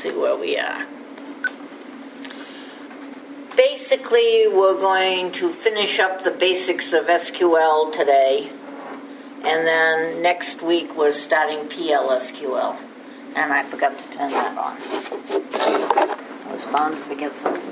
see where we are. Basically, we're going to finish up the basics of SQL today, and then next week we're starting PLSQL. And I forgot to turn that on. I was bound to forget something.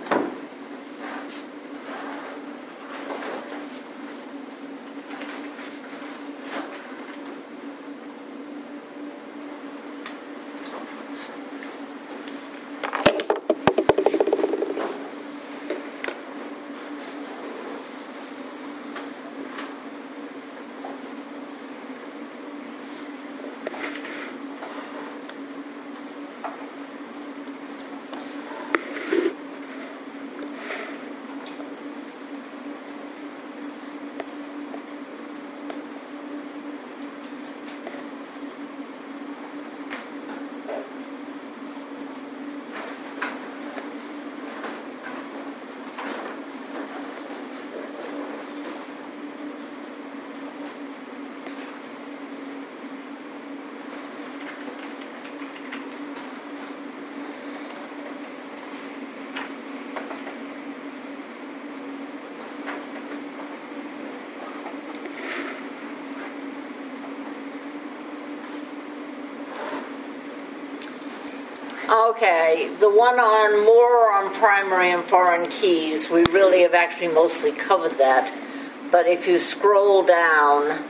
Okay, the one on more on primary and foreign keys, we really have actually mostly covered that. But if you scroll down,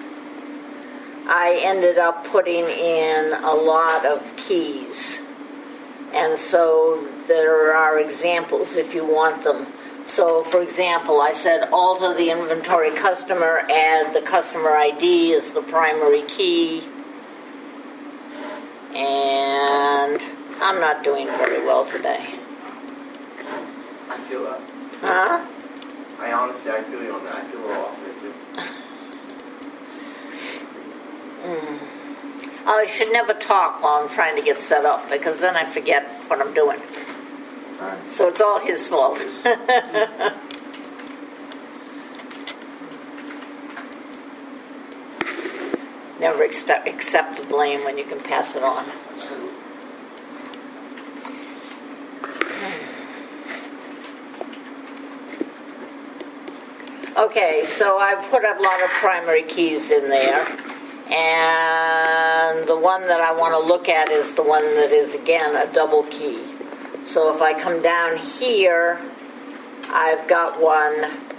I ended up putting in a lot of keys. And so there are examples if you want them. So, for example, I said alter the inventory customer, add the customer ID as the primary key. And I'm not doing very well today. I feel that. Huh? I feel you on that. I feel a little off there too. I should never talk while I'm trying to get set up, because then I forget what I'm doing. Sorry. So it's all his fault. Never accept the blame when you can pass it on. Absolutely. Okay, so I've put a lot of primary keys in there, and the one that I want to look at is the one that is, again, a double key. So if I come down here, I've got one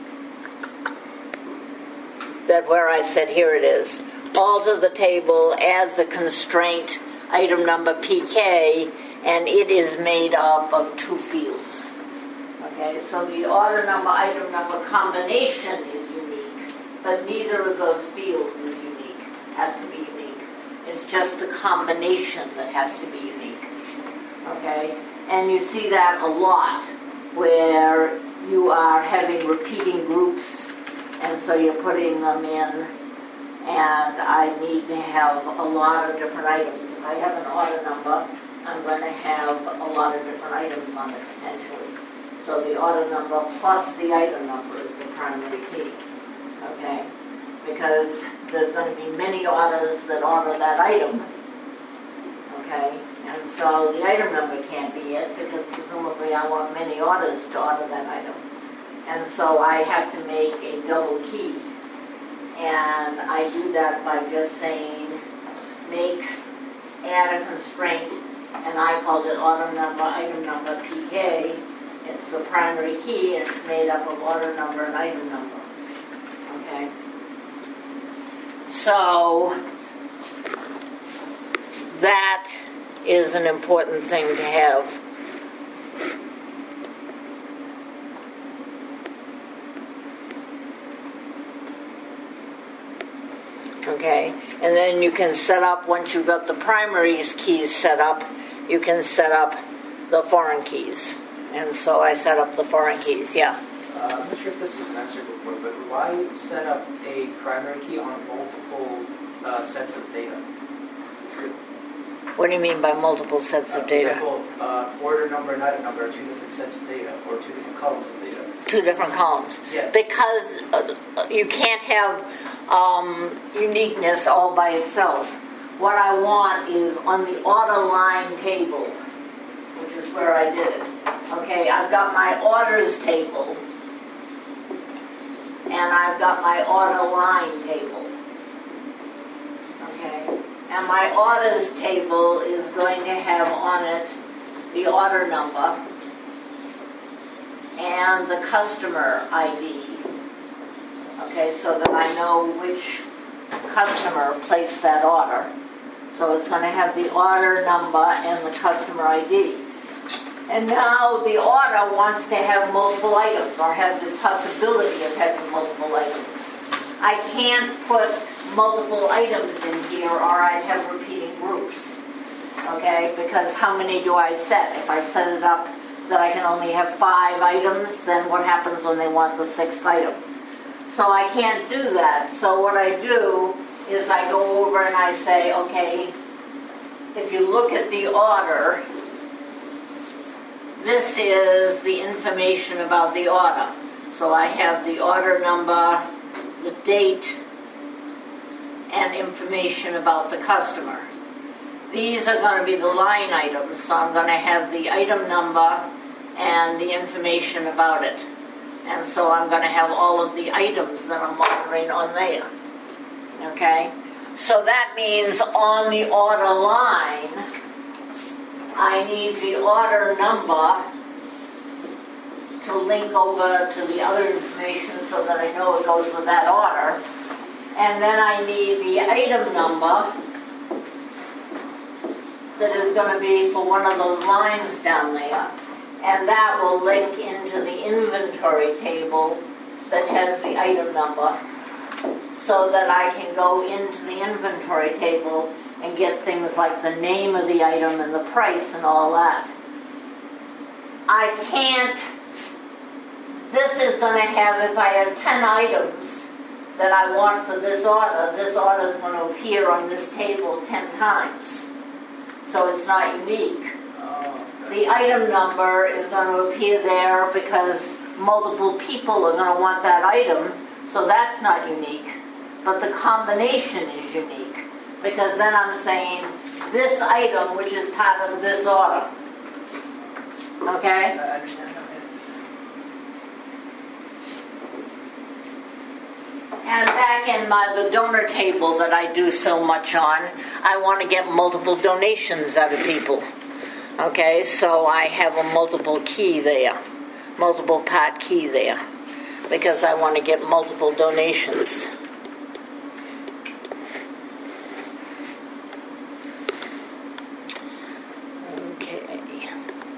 that where I said, here it is. Alter the table, add the constraint item number PK, and it is made up of two fields. Okay, so the order number, item number combination is unique, but neither of those fields is unique, has to be unique. It's just the combination that has to be unique. Okay, and you see that a lot where you are having repeating groups, and so you're putting them in, and I need to have a lot of different items. If I have an order number, I'm going to have a lot of different items on it potentially. So the order number plus the item number is the primary key, okay? Because there's going to be many orders that order that item, okay? And so the item number can't be it, because presumably I want many orders to order that item. And so I have to make a double key. And I do that by just saying add a constraint, and I called it order number, item number, PK. It's the primary key, and it's made up of order number and item number. Okay? So, that is an important thing to have. Okay? And then you can set up, once you've got the primary keys set up, you can set up the foreign keys. And so I set up the foreign keys, yeah. I'm not sure if this was answered before, but why set up a primary key on multiple sets of data? What do you mean by multiple sets of data? For example, order number and item number are two different sets of data, or two different columns of data. Two different columns. Yes. Because you can't have uniqueness all by itself. What I want is on the order line table, where I did it. Okay, I've got my orders table, and I've got my order line table. Okay, and my orders table is going to have on it the order number and the customer ID. Okay, so that I know which customer placed that order. So it's going to have the order number and the customer ID. And now the order wants to have multiple items, or has the possibility of having multiple items. I can't put multiple items in here, or I'd have repeating groups. Okay, because how many do I set? If I set it up that I can only have 5 items, then what happens when they want the 6th item? So I can't do that. So what I do is I go over and I say, okay, if you look at the order, this is the information about the order. So I have the order number, the date, and information about the customer. These are going to be the line items, so I'm going to have the item number and the information about it. And so I'm going to have all of the items that I'm monitoring on there. Okay? So that means on the order line, I need the order number to link over to the other information so that I know it goes with that order. And then I need the item number that is going to be for one of those lines down there. And that will link into the inventory table that has the item number, so that I can go into the inventory table and get things like the name of the item and the price and all that. I can't, this is going to have, if I have 10 items that I want for this order is going to appear on this table 10 times. So it's not unique. The item number is going to appear there because multiple people are going to want that item, so that's not unique. But the combination is unique, because then I'm saying this item, which is part of this order. Okay? I understand that. And back in the donor table that I do so much on, I want to get multiple donations out of people. Okay, so I have a multiple key there, multiple part key there, because I want to get multiple donations. Okay.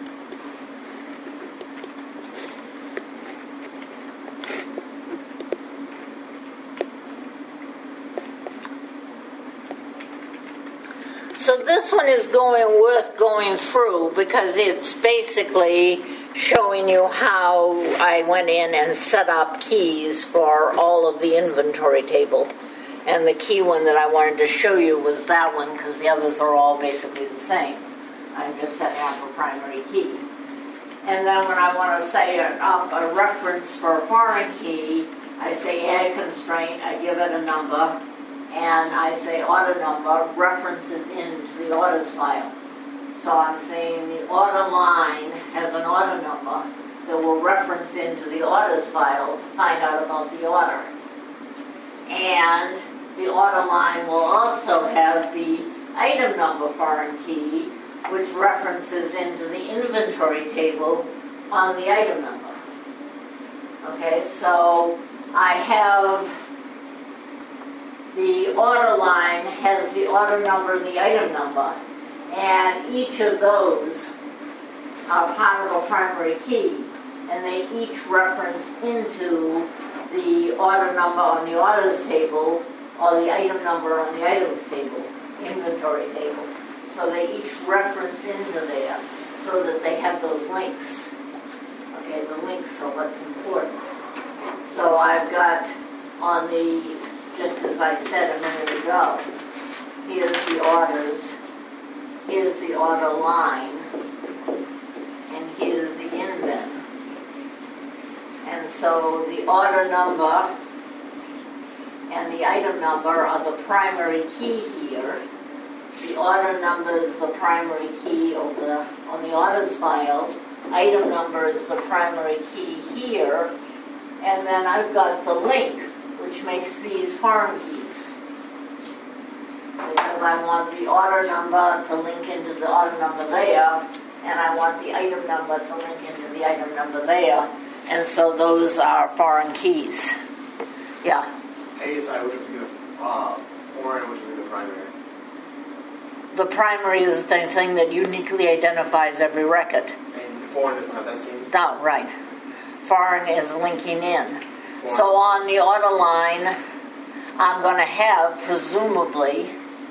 So this one is worth going through because it's basically showing you how I went in and set up keys for all of the inventory table. And the key one that I wanted to show you was that one because the others are all basically the same. I'm just setting up a primary key. And then when I want to set up a reference for a foreign key, I say add constraint, I give it a number, and I say order number references into the orders file. So I'm saying the order line has an order number that will reference into the orders file to find out about the order. And the order line will also have the item number foreign key, which references into the inventory table on the item number. Okay, so I have the order line has the order number and the item number, and each of those are part of a primary key, and they each reference into the order number on the orders table or the item number on the items table, inventory table. So they each reference into there so that they have those links. Okay, the links are what's important. So I've got on the, just as I said a minute ago, here's the orders, here's the order line, and here's the in-bin. And so the order number and the item number are the primary key here. The order number is the primary key on the orders file. Item number is the primary key here. And then I've got the link, which makes these foreign keys. Because I want the order number to link into the order number there, and I want the item number to link into the item number there. And so those are foreign keys. Yeah. ASI, which is going to be the foreign, which is going to be the primary. The primary is the thing that uniquely identifies every record. And foreign doesn't have that same. No, right. Foreign is linking in. Foreign. So on the order line, I'm going to have, presumably,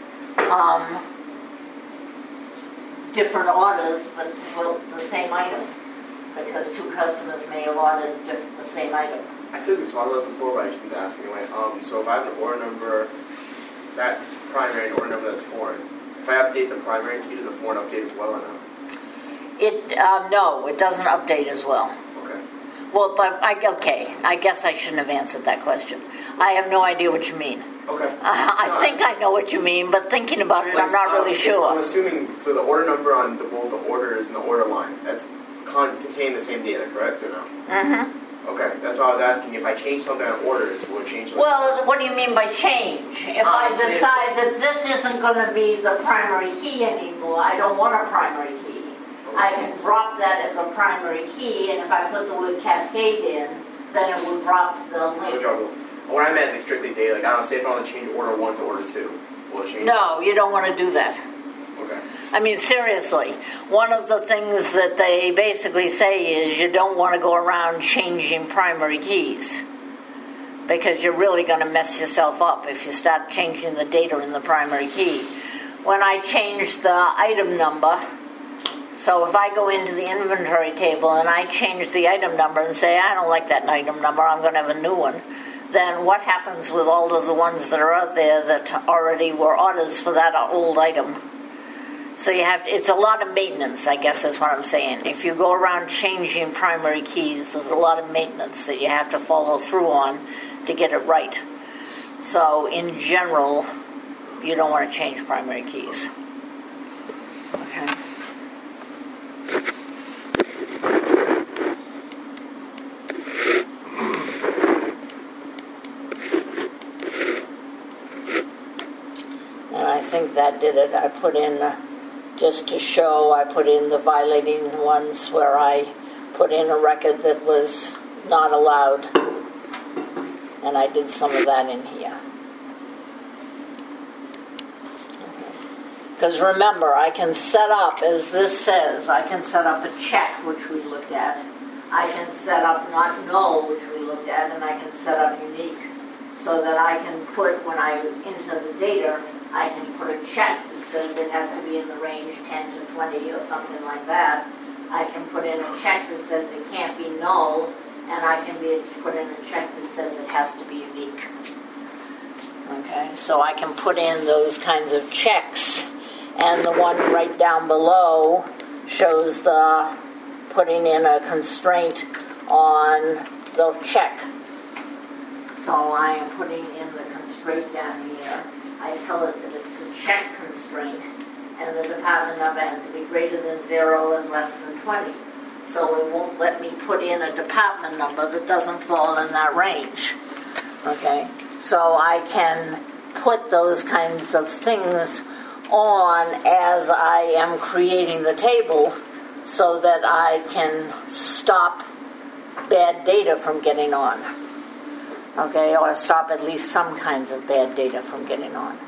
different orders, but for the same item. Because two customers may have ordered the same item. I feel we've talked about this before, but I just need to ask anyway. So if I have an order number that's primary and an order number that's foreign, if I update the primary key, does the foreign update as well or no? No, it doesn't update as well. Okay. Well, but I guess I shouldn't have answered that question. I have no idea what you mean. Okay. I think I know what you mean, but thinking about it, I'm not really I'm sure. assuming, so the order number on both the orders and the order line, that's contain the same data, correct or no? Mm-hmm. Okay, that's why I was asking, if I change something on orders, will it change something? Well, what do you mean by change? If I decide that this isn't going to be the primary key anymore, I don't want a primary key. I can drop that as a primary key, and if I put the word cascade in, then it will drop the link. What I meant is strictly data. Like, I don't know, say if I want to change order 1 to order 2, will it change? No, you don't want to do that. Okay. I mean, seriously, one of the things that they basically say is you don't want to go around changing primary keys because you're really going to mess yourself up if you start changing the data in the primary key. When I change the item number, so if I go into the inventory table and I change the item number and say, I don't like that item number, I'm going to have a new one, then what happens with all of the ones that are out there that already were orders for that old item? So you have to, it's a lot of maintenance, I guess is what I'm saying. If you go around changing primary keys, there's a lot of maintenance that you have to follow through on to get it right. So in general, you don't want to change primary keys. Okay. And I think that did it. I put in, just to show, I put in the violating ones where I put in a record that was not allowed. And I did some of that in here. Because remember, I can set up, as this says, I can set up a check, which we looked at. I can set up not null, which we looked at, and I can set up unique. So that I can put, when I enter the data, I can put a check that says it has to be in the range 10 to 20 or something like that. I can put in a check that says it can't be null, and I can put in a check that says it has to be unique. Okay, so I can put in those kinds of checks, and the one right down below shows the putting in a constraint on the check. So I am putting in the constraint down here. I tell it that it's a check constraint, and the department number has to be greater than 0 and less than 20. So it won't let me put in a department number that doesn't fall in that range. Okay? So I can put those kinds of things on as I am creating the table so that I can stop bad data from getting on. Okay, or stop at least some kinds of bad data from getting on.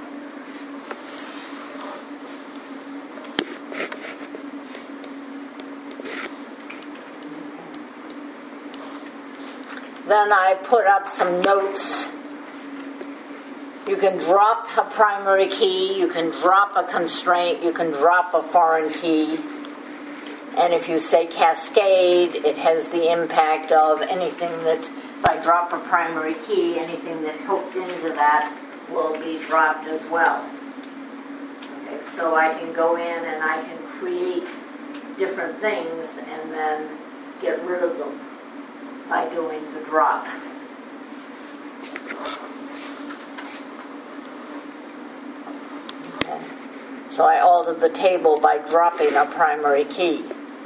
Then I put up some notes. You can drop a primary key, you can drop a constraint, you can drop a foreign key. And if you say cascade, it has the impact of anything that, if I drop a primary key, anything that hooked into that will be dropped as well. Okay, so I can go in and I can create different things and then get rid of them by doing the drop. Okay. So I altered the table by dropping a primary key.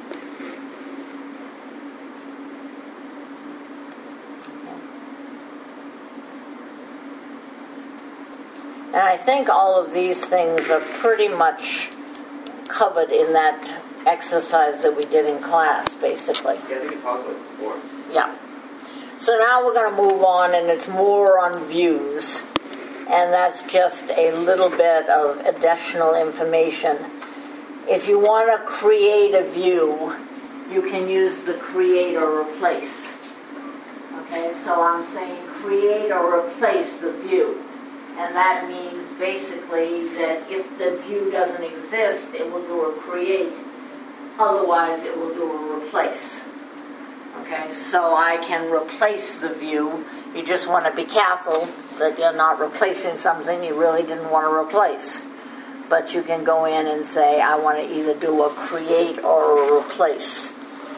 And I think all of these things are pretty much covered in that exercise that we did in class, basically. Yeah, I think we talked about this before. Yeah. So now we're going to move on, and it's more on views. And that's just a little bit of additional information. If you want to create a view, you can use the create or replace. Okay, so I'm saying create or replace the view. And that means basically that if the view doesn't exist, it will do a create. Otherwise, it will do a replace. Okay, so I can replace the view. You just want to be careful that you're not replacing something you really didn't want to replace. But you can go in and say, I want to either do a create or a replace.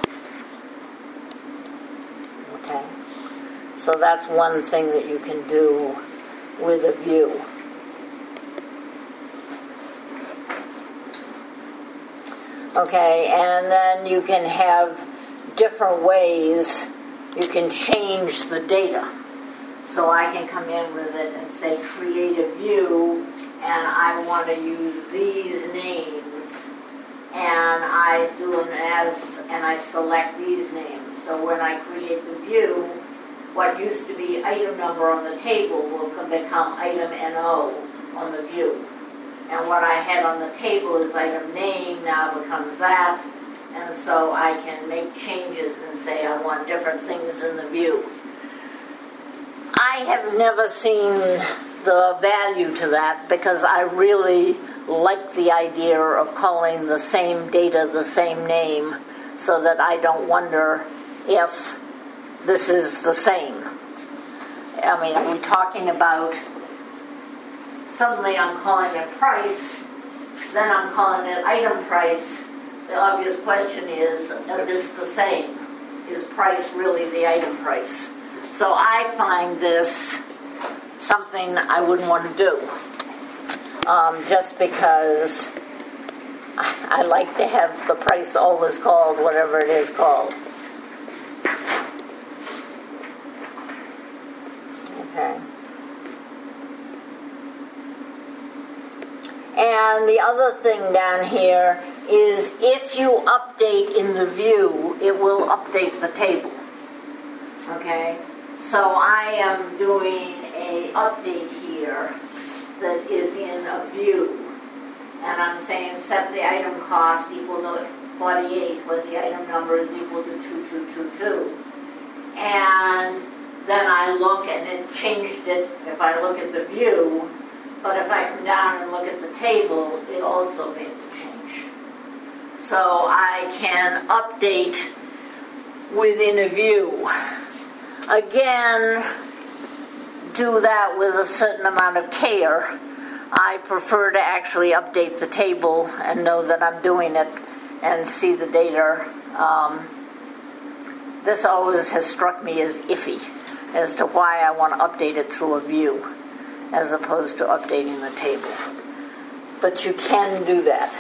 Okay, so that's one thing that you can do with a view. Okay, and then you can have different ways you can change the data. So I can come in with it and say create a view, and I want to use these names, and I do them and I select these names. So when I create the view, what used to be item number on the table will become item NO on the view. And what I had on the table is item name now becomes that. And so I can make changes and say I want different things in the view. I have never seen the value to that because I really like the idea of calling the same data the same name so that I don't wonder if this is the same. I mean, are we talking about suddenly I'm calling it price, then I'm calling it item price. The obvious question is this the same? Is price really the item price? So I find this something I wouldn't want to do. Just because I like to have the price always called whatever it is called. Okay. And the other thing down here is if you update in the view, it will update the table. Okay? So I am doing a update here that is in a view. And I'm saying set the item cost equal to 48 when the item number is equal to 2222. And then I look and it changed it if I look at the view. But if I come down and look at the table, it also made the change. So I can update within a view. Again, do that with a certain amount of care. I prefer to actually update the table and know that I'm doing it and see the data. This always has struck me as iffy as to why I want to update it through a view as opposed to updating the table. But you can do that.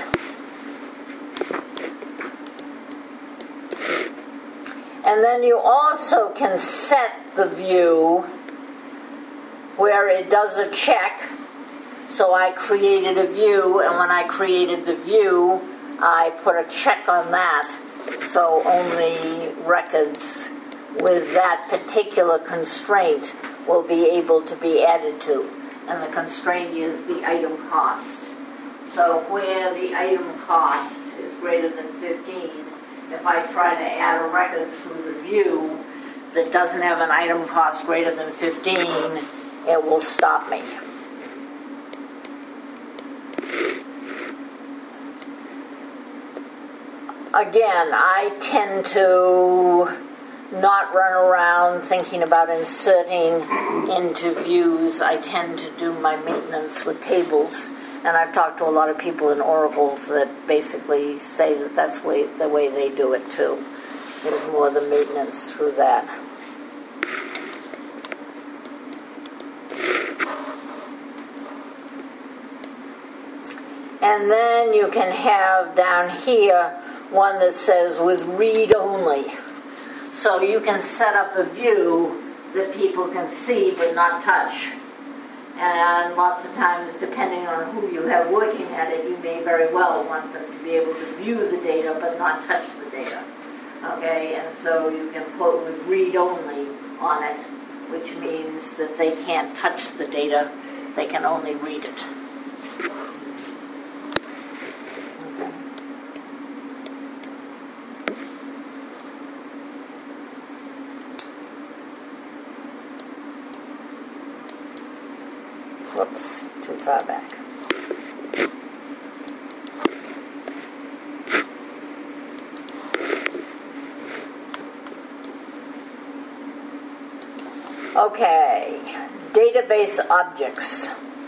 And then you also can set the view where it does a check. So I created a view, and when I created the view, I put a check on that. So only records with that particular constraint will be able to be added to. And the constraint is the item cost. So where the item cost is greater than 15, if I try to add a record through the view that doesn't have an item cost greater than 15, it will stop me. Again, I tend to not run around thinking about inserting into views. I tend to do my maintenance with tables. And I've talked to a lot of people in Oracle that basically say that that's the way they do it too. Is more the maintenance through that. And then you can have down here one that says with read only. So you can set up a view that people can see but not touch. And lots of times, depending on who you have working at it, you may very well want them to be able to view the data but not touch the data. Okay, and so you can put with read only on it, which means that they can't touch the data, they can only read it. Whoops, too far back. Okay, database objects.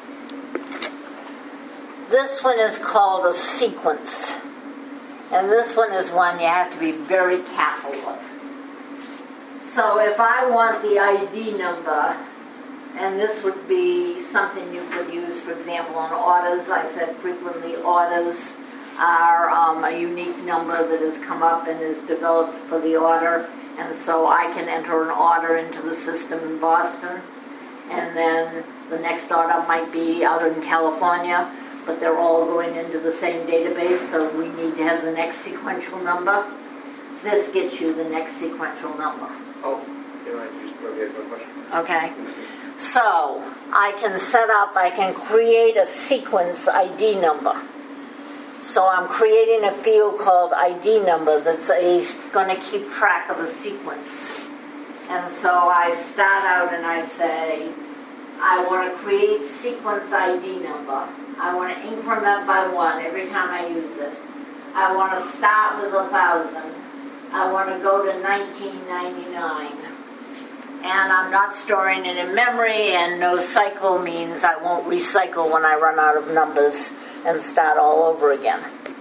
This one is called a sequence. And this one is one you have to be very careful with. So if I want the ID number, and this would be something you could use, for example, on orders. I said frequently orders are a unique number that has come up and is developed for the order. And so I can enter an order into the system in Boston. And then the next order might be out in California, but they're all going into the same database, so we need to have the next sequential number. This gets you the next sequential number. Oh, can I just repeat one question? Okay. So I can create a sequence ID number. So I'm creating a field called ID number that's going to keep track of a sequence. And so I start out and I say, I want to create sequence ID number. I want to increment by 1 every time I use it. I want to start with 1,000. I want to go to 1999. And I'm not storing it in memory, and no cycle means I won't recycle when I run out of numbers and start all over again.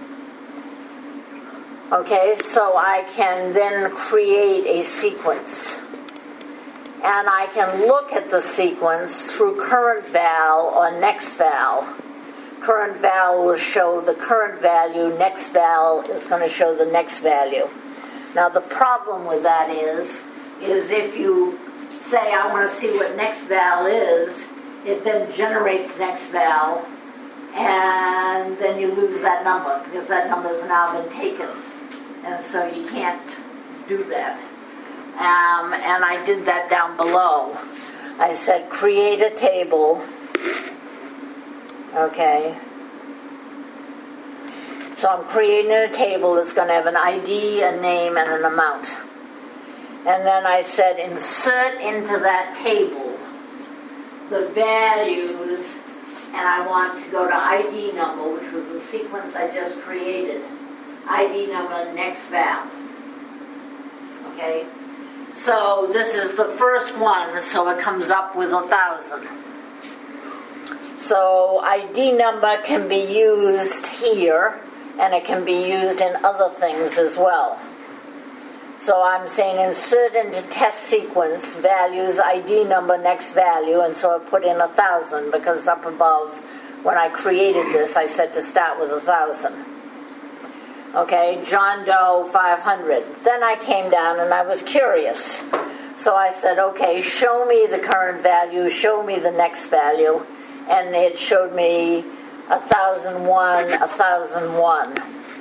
Okay, so I can then create a sequence. And I can look at the sequence through current val or next val. Current val will show the current value, next val is going to show the next value. Now the problem with that is if you say I want to see what next val is, it then generates next val, and then you lose that number because that number has now been taken, and so you can't do that. And I did that down below. I said create a table. Okay. So I'm creating a table that's going to have an ID, a name, and an amount. And then I said insert into that table the values, and I want to go to ID number, which was the sequence I just created. ID number, next val. Okay? So this is the first one, so it comes up with 1,000. So ID number can be used here, and it can be used in other things as well. So I'm saying insert into test sequence values ID number next value, and so I put in 1,000 because up above when I created this I said to start with 1,000. Okay, John Doe 500. Then I came down and I was curious. So I said, okay, show me the current value, show me the next value, and it showed me 1,001, 1,001.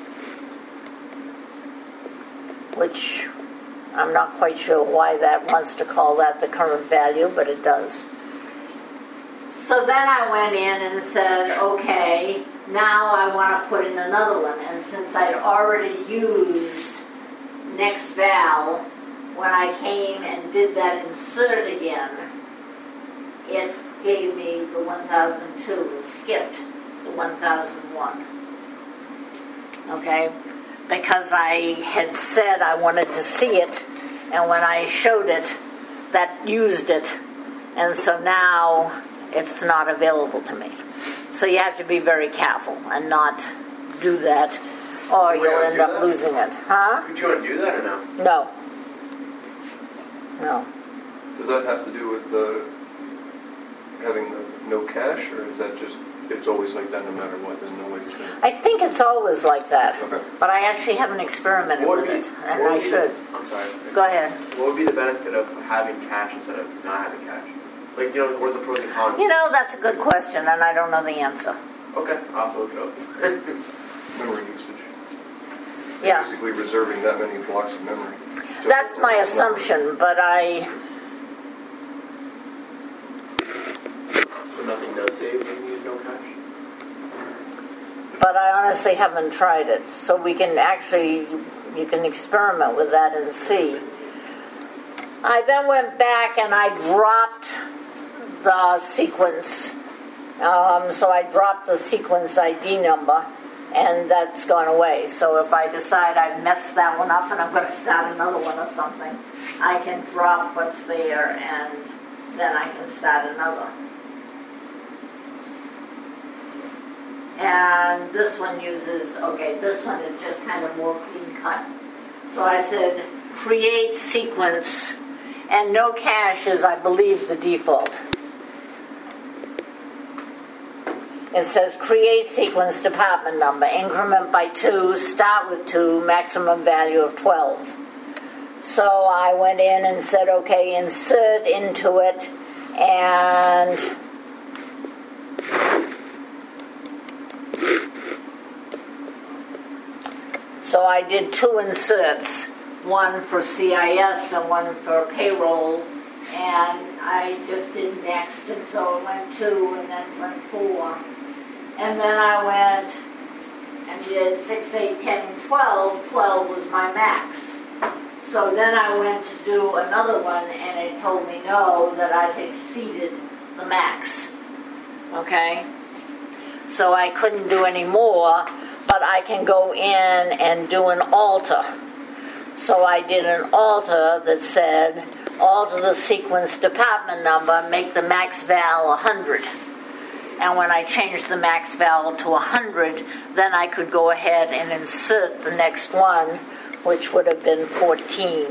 Which I'm not quite sure why that wants to call that the current value, but it does. So then I went in and said, okay, now I want to put in another one. And since I'd already used next val, when I came and did that insert again, it gave me the 1,002. It skipped the 1,001. Okay? Because I had said I wanted to see it, and when I showed it, that used it, and so now it's not available to me. So you have to be very careful and not do that, or you'll end up losing it. Huh? Could you undo that or no? No. No. Does that have to do with having no cache, or is that just it's always like that no matter what. There's no way to. I think it's always like that, Okay. but I actually haven't experimented What with would it, be- and what I would be- should. I'm sorry. Go ahead. What would be the benefit of having cash instead of not having cash? Like, what's the pros and cons? That's a good question, and I don't know the answer. Okay, I'll have to look it up. Memory usage. Yeah. Basically reserving that many blocks of memory. That's my assumption, but So nothing does save when you use no cash? I honestly haven't tried it. So you can experiment with that and see. I then went back and I dropped the sequence. So I dropped the sequence ID number, and that's gone away. So if I decide I've messed that one up and I'm going to start another one or something, I can drop what's there and then I can start another. And this one this one is just kind of more clean cut. So I said create sequence, and no cache is, I believe, the default. It says create sequence department number, increment by 2, start with 2, maximum value of 12. So I went in and said, okay, insert into it, and so I did 2 inserts, one for CIS and one for payroll, and I just did next, and so it went 2 and then went 4. And then I went and did 6, 8, 10, and 12. 12 was my max. So then I went to do another one, and it told me no, that I'd exceeded the max. Okay? So I couldn't do any more, but I can go in and do an alter. So I did an alter that said, alter the sequence department number, make the max val 100. And when I changed the max val to 100, then I could go ahead and insert the next one, which would have been 14.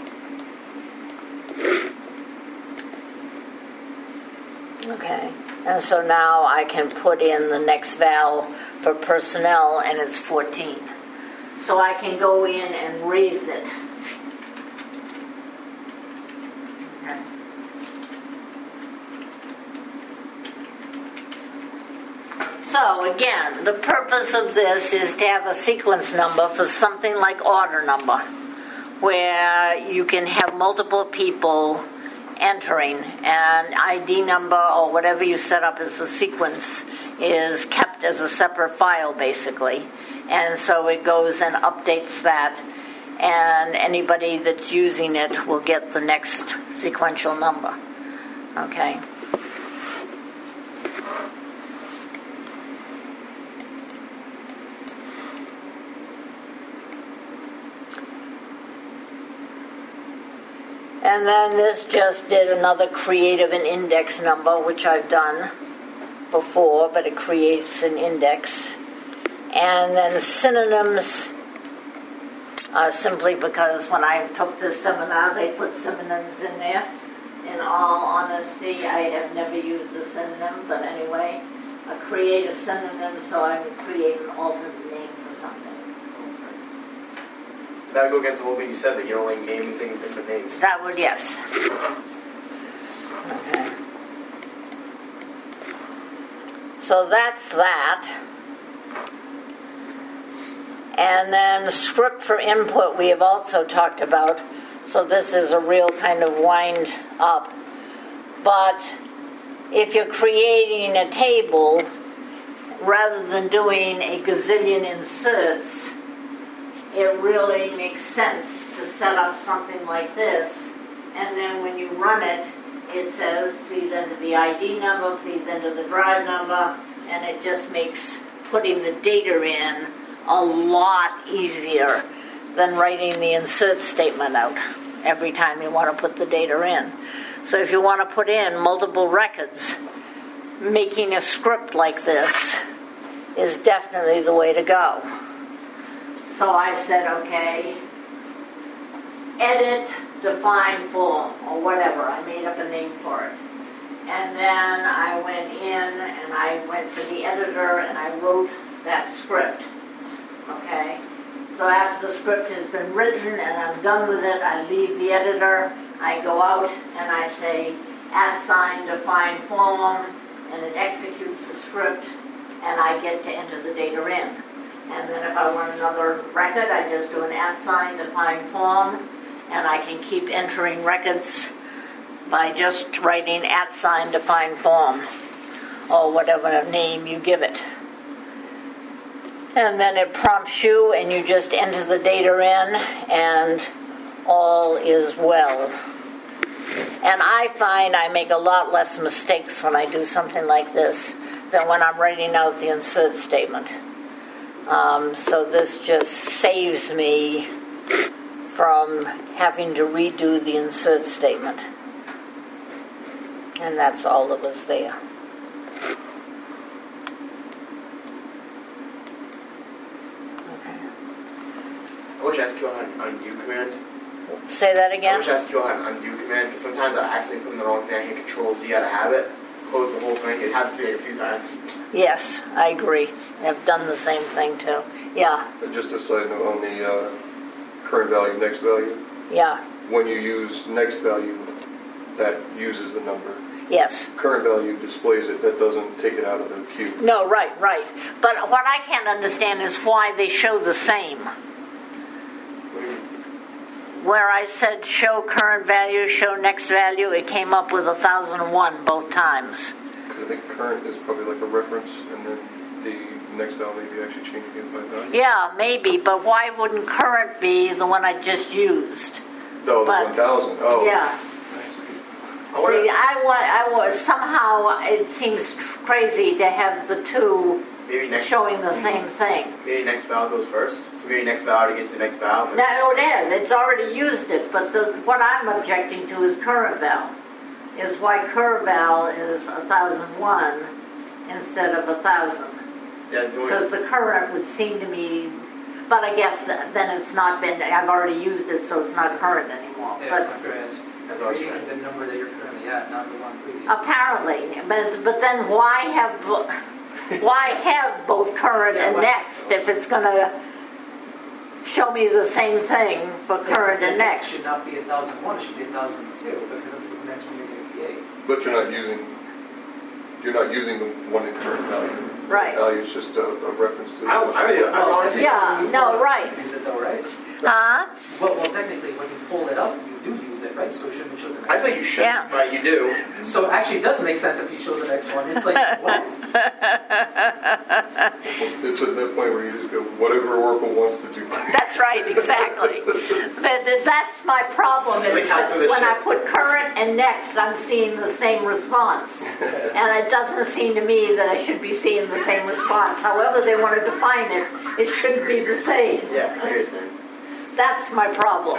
Okay, and so now I can put in the next val for personnel, and it's 14. So I can go in and raise it. Okay. So again, the purpose of this is to have a sequence number for something like order number, where you can have multiple people entering, and ID number or whatever you set up as a sequence is kept as a separate file, basically. And so it goes and updates that, and anybody that's using it will get the next sequential number. Okay. And then this just did another creative and index number, which I've done before, but it creates an index. And then synonyms, simply because when I took this seminar, they put synonyms in there. In all honesty, I have never used a synonym, but anyway, I create a synonym, so I would create an alternate name for something. That would go against the whole thing you said, that you're only naming things different names. That would, yes. Okay. So that's that. And then script for input we have also talked about. So this is a real kind of wind up. But if you're creating a table, rather than doing a gazillion inserts, it really makes sense to set up something like this, and then when you run it, it says, please enter the ID number, please enter the drive number, and it just makes putting the data in a lot easier than writing the insert statement out every time you want to put the data in. So if you want to put in multiple records, making a script like this is definitely the way to go. So I said, okay, edit, define form, or whatever. I made up a name for it. And then I went in and I went to the editor and I wrote that script. Okay? So after the script has been written and I'm done with it, I leave the editor, I go out and I say, @ define form, and it executes the script, and I get to enter the data in. And then if I want another record, I just do an @ define form, and I can keep entering records by just writing @ define form, or whatever name you give it. And then it prompts you, and you just enter the data in, and all is well. And I find I make a lot less mistakes when I do something like this than when I'm writing out the insert statement. So this just saves me from having to redo the insert statement. And that's all that was there. Okay. I wish SQL had an undo command. Say that I again? wish SQL had an undo command, because sometimes I accidentally put in the wrong thing. I hit Control-Z out of habit, close the whole thing. It happened to me a few times. Yes, I agree. I've done the same thing too. Yeah, And just a side note on the current value, next value. yeah, When you use next value, that uses the number. yes. Current value displays it, that doesn't take it out of the queue. No, right. But what I can't understand is why they show the same. Where I said show current value, show next value, it came up with 1001 both times. Because I think current is probably like a reference, and then the next value maybe actually changing it by value. Yeah, maybe, but why wouldn't current be the one I just used? No, the But- 1000. Oh. Yeah. See, I was somehow it seems crazy to have the two Maybe next showing the same thing. Maybe next val goes first. So maybe next val gets the next val. No, it is. It's already used it, but what I'm objecting to is current val. Is why current val is 1001 instead of 1000. Yeah, it's only- Because the current would seem to me, but I guess then it's not been. I've already used it, so it's not current anymore. Yeah, But it's not current. That's what I was Reading trying. the number that you're currently at, not the one previous. apparently, but then why have both current and next if it's going to show me the same thing for current and It next? should not be 1001, it should be 1002, because that's the next one you're going to create. But you're not using the one in current value. Right. Value is just a reference to. I honestly- Yeah, no, right. Use it though, right? Huh? Well, technically, when you pull it up, you do use it, right? So it shouldn't show the next I feel like you should, Yeah. but you do. one. So actually, it does make sense if you show the next one. It's like, what? It's at that point where you just go, whatever Oracle wants to do. That's right, exactly. But that's my problem is Like how that to the when I ship. put current and next, I'm seeing the same response. And it doesn't seem to me that I should be seeing the same response. However they want to define it, it shouldn't be the same. Yeah, I hear you saying. That's my problem.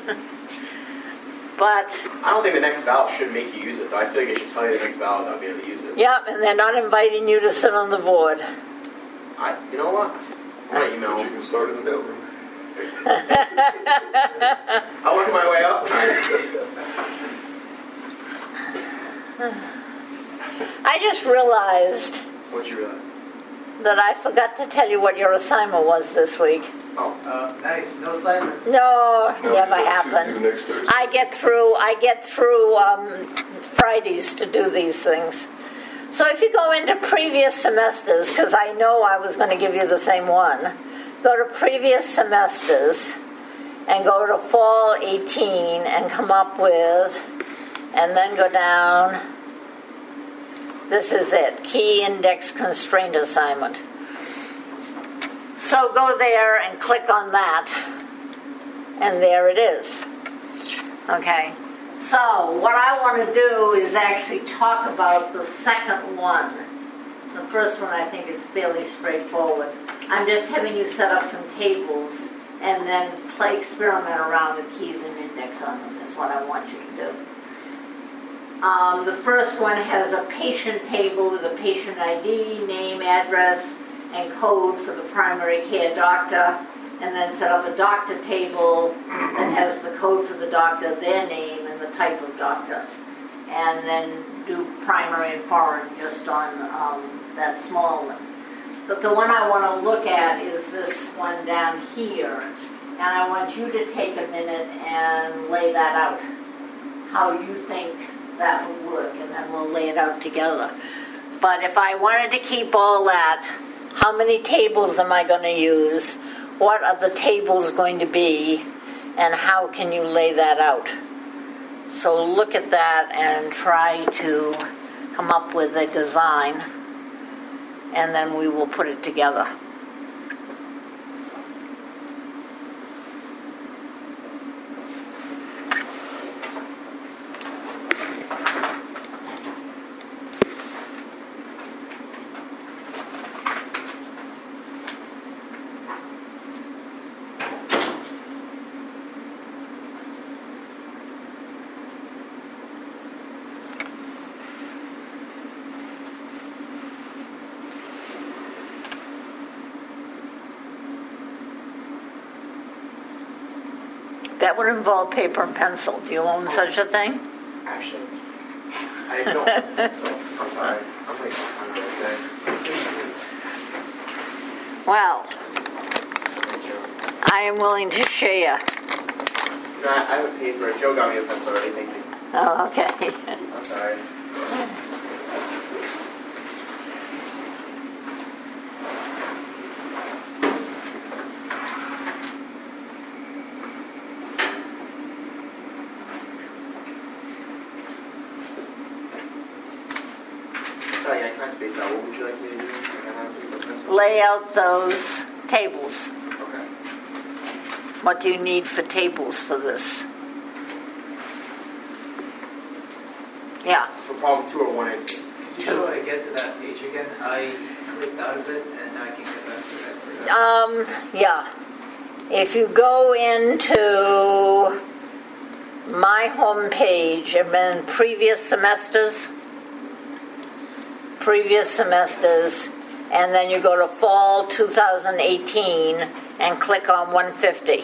But, I don't think the next val should make you use it, though. I feel like it should tell you the next val without being able to use it. yeah, and they're not inviting you to sit on the board. You know what? I'm gonna email But you them. can start in the mailroom. I'll work my way up. I just realized What you realize? that I forgot to tell you what your assignment was this week. Oh, Nice. No assignments. No, Now never you have to happened. do next Thursday. I get through Fridays to do these things. So if you go into previous semesters, because I know I was going to give you the same one, go to previous semesters and go to fall 18 and come up with, and then go down. This is it, key index constraint assignment. So go there and click on that, and there it is. Okay, so what I want to do is actually talk about the second one. The first one I think is fairly straightforward. I'm just having you set up some tables and then experiment around with keys and index on them is what I want you to do. The first one has a patient table with a patient ID, name, address, and code for the primary care doctor, and then set up a doctor table that has the code for the doctor, their name, and the type of doctor. and then do primary and foreign just on that small one. But the one I want to look at is this one down here, and I want you to take a minute and lay that out, how you think that would work, and then we'll lay it out together. But if I wanted to keep all that, how many tables am I going to use? What are the tables going to be? And how can you lay that out? So look at that and try to come up with a design, and then we will put it together. That would involve paper and pencil. Do you own such a thing? Actually, I don't. So I'm sorry. I'm like Well, I am willing to share. No, I have a paper. Joe got me a pencil already. Thank you. Oh, okay. I'm sorry. Sorry, I can't space out. What would you like me to do? Can I have a paper pencil? Lay out those tables. Okay. What do you need for tables for this? Yeah. For problem 2 or 1 and 2? Could you show I get to that page again? I clicked out of it and I can get back to that. Yeah. If you go into my home page and then previous semesters, and then you go to fall 2018 and click on 150.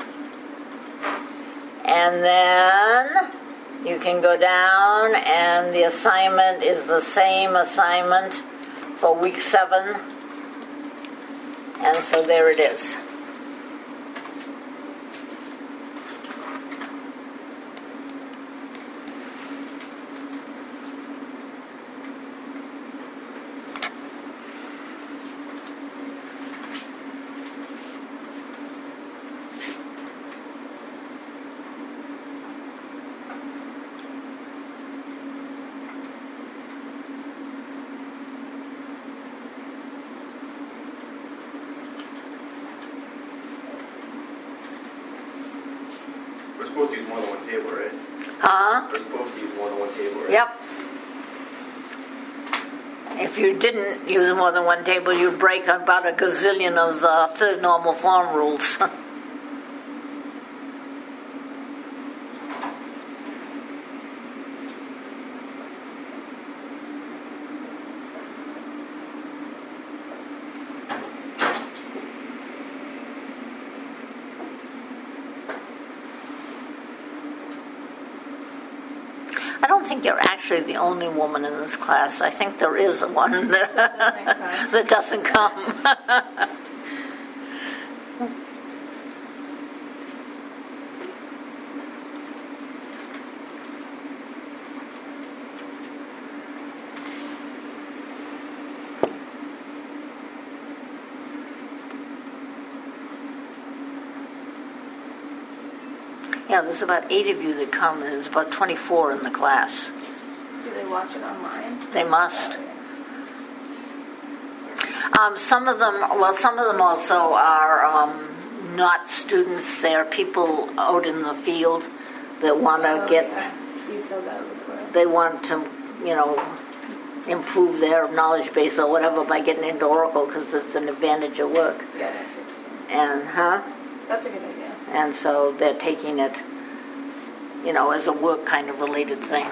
And then you can go down and the assignment is the same assignment for week 7. And so there it is. We're supposed to use more than one table, right? Huh? We're supposed to use more than one table, right? Yep. If you didn't use more than one table, you'd break about a gazillion of the third normal form rules. I don't think you're actually the only woman in this class. I think there is one that doesn't come. Yeah, there's about 8 of you that come, and there's about 24 in the class. Do they watch it online? They must. Some of them also are not students. They are people out in the field that want to Yeah. You said that before. they want to, improve their knowledge base or whatever by getting into Oracle because it's an advantage of work. Yeah, that's it. And, That's a good idea. And so they're taking it, as a work kind of related thing.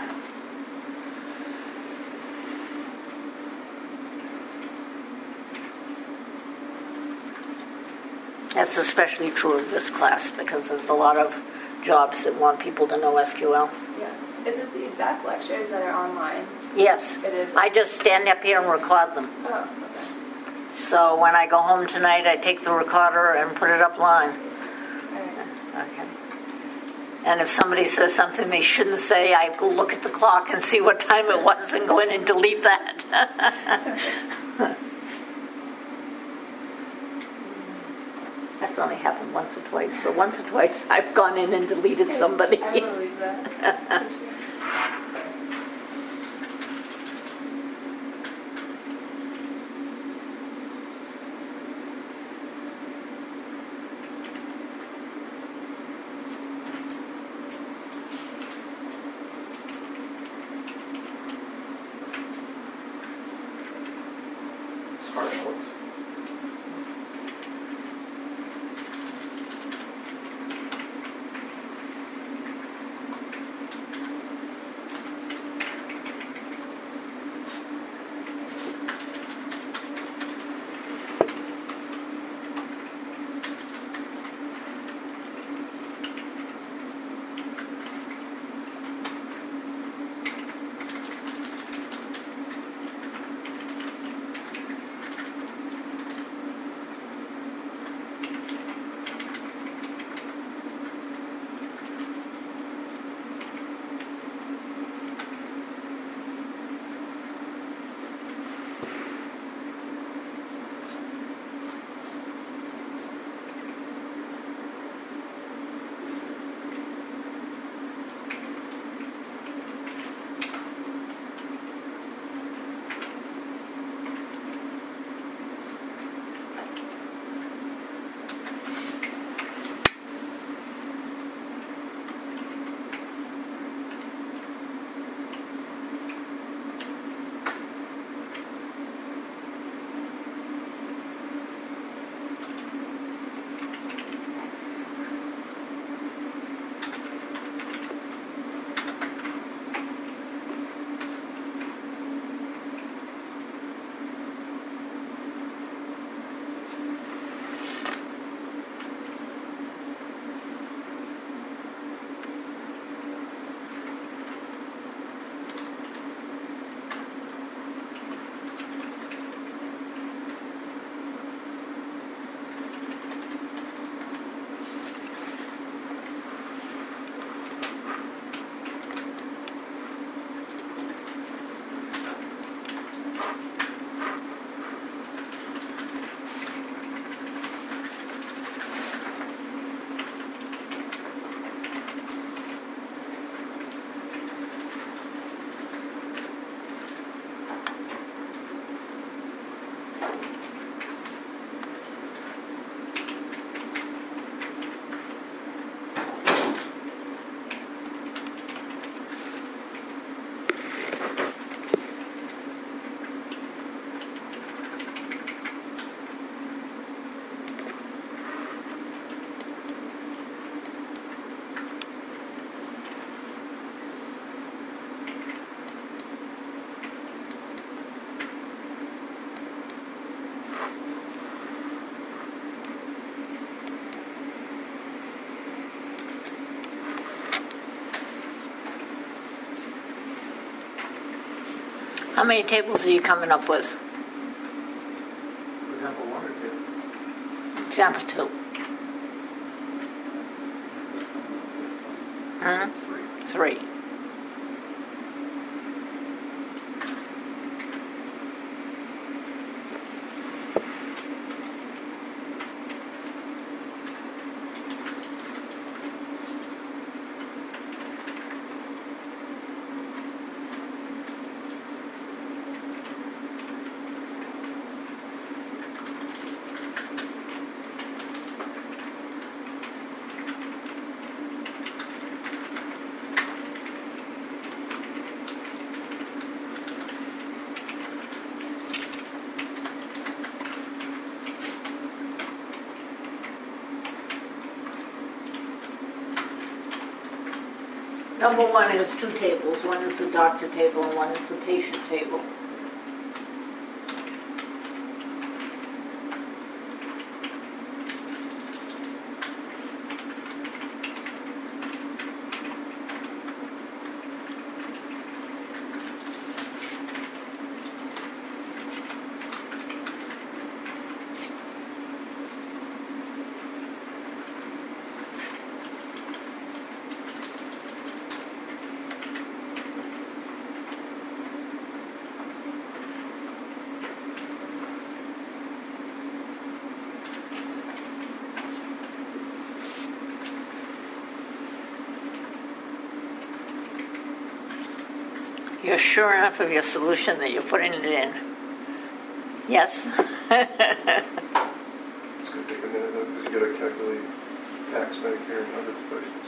That's especially true of this class because there's a lot of jobs that want people to know SQL. Yeah. Is it the exact lectures that are online? Yes. It is. I just stand up here and record them. Oh, okay. So when I go home tonight, I take the recorder and put it up line. All right. Okay. And if somebody says something they shouldn't say, I go look at the clock and see what time it was and go in and delete that. That's only happened once or twice, but once or twice I've gone in and deleted somebody. I believe that. It's harsh ones. How many tables are you coming up with? For example, 1 or 2? Example 2. Huh? 3. Number 1 is 2 tables. One is the doctor table and one is the patient table. You're sure enough of your solution that you're putting it in? Yes? It's gonna take a minute though, because you gotta calculate tax, Medicare, and other deductions.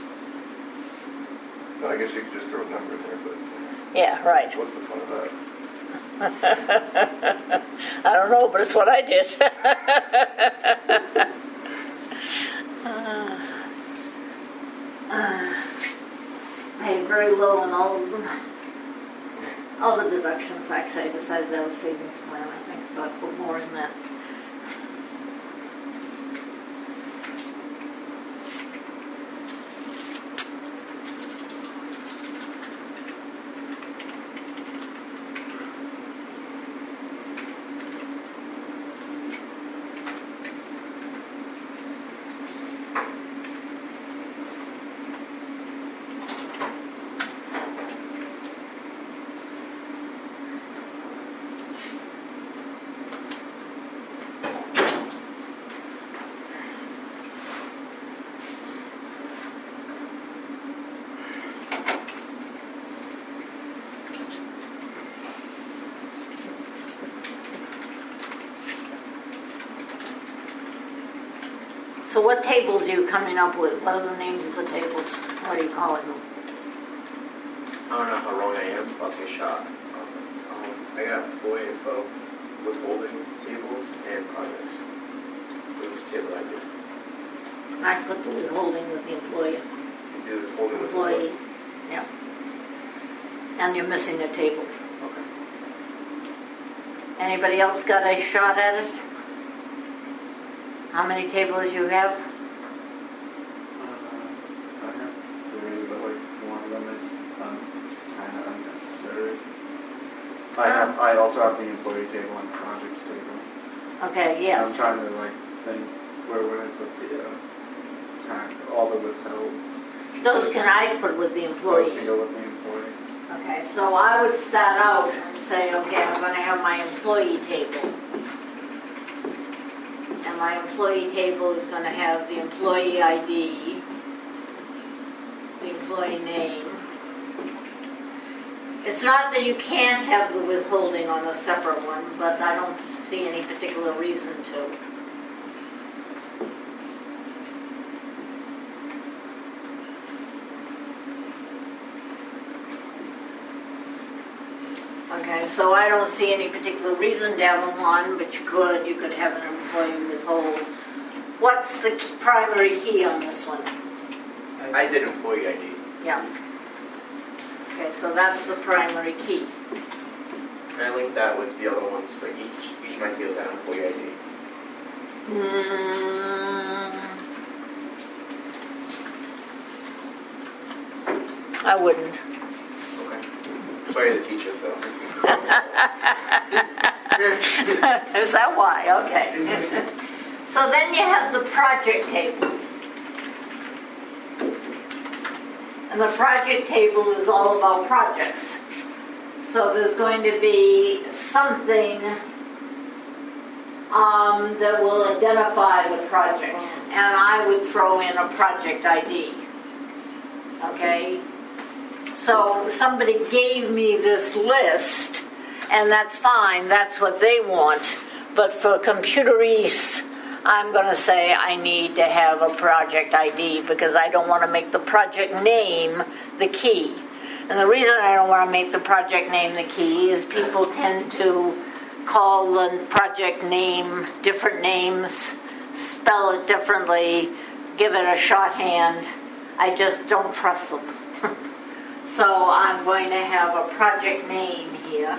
No, I guess you could just throw a number in there, but Yeah, right. what's the fun of that? I don't know, but it's what I did. I had very low on all of them. All the deductions, actually, I decided that was savings plan, I think, so I put more in that. So what tables are you coming up with? What are the names of the tables? What are you calling them? I don't know how wrong I am, but I'll take a shot. I got employee info, withholding tables, and projects. Which table I did? I put the withholding with the employee. You do withholding with Employee, yeah. And you're missing a table. Okay. Anybody else got a shot at it? How many tables you have? I have three, but like one of them is kind of unnecessary. I also have the employee table and the projects table. Okay, I'm yes. trying to like think where would I put the tax, all the withholds. Those can I put with the Those can employee. go with the employee. Okay, so I would start out and say, okay, I'm going to have my employee table. And my employee table is going to have the employee ID, the employee name. It's not that you can't have the withholding on a separate one, but I don't see any particular reason to. Okay, so I don't see any particular reason to have them on, but you could have an employee withhold. What's the primary key on this one? I did employee ID. Yeah. Okay, so that's the primary key. Can I link that with the other ones? Like each of my tables had employee ID. I wouldn't. Okay. Sorry to teach you, so. Is that why? Okay. So then you have the project table. And the project table is all about projects. So there's going to be something that will identify the project. And I would throw in a project ID. Okay? So somebody gave me this list, and that's fine, that's what they want. But for Computerese, I'm going to say I need to have a project ID because I don't want to make the project name the key. And the reason I don't want to make the project name the key is people tend to call the project name different names, spell it differently, give it a shorthand. I just don't trust them. So I'm going to have a project name here.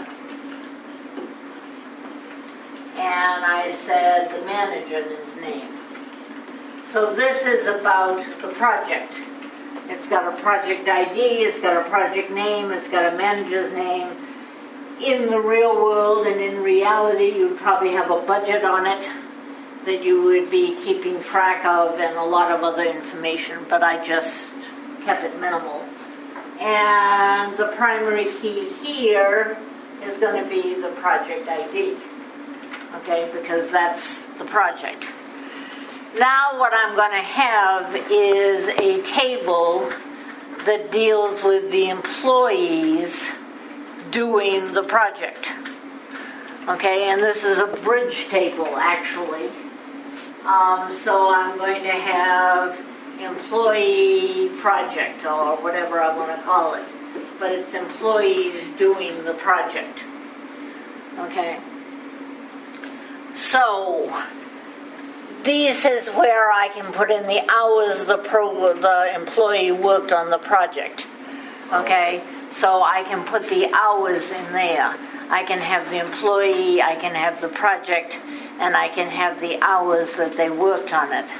And I said the manager's name. So this is about the project. It's got a project ID, it's got a project name, it's got a manager's name. In the real world and in reality, you'd probably have a budget on it that you would be keeping track of and a lot of other information, but I just kept it minimal. And the primary key here is going to be the project ID, okay, because that's the project. Now what I'm going to have is a table that deals with the employees doing the project. Okay, and this is a bridge table, actually. So I'm going to have employee project, or whatever I want to call it. But it's employees doing the project. Okay? So, this is where I can put in the hours the employee worked on the project. Okay? So I can put the hours in there. I can have the employee, I can have the project, and I can have the hours that they worked on it.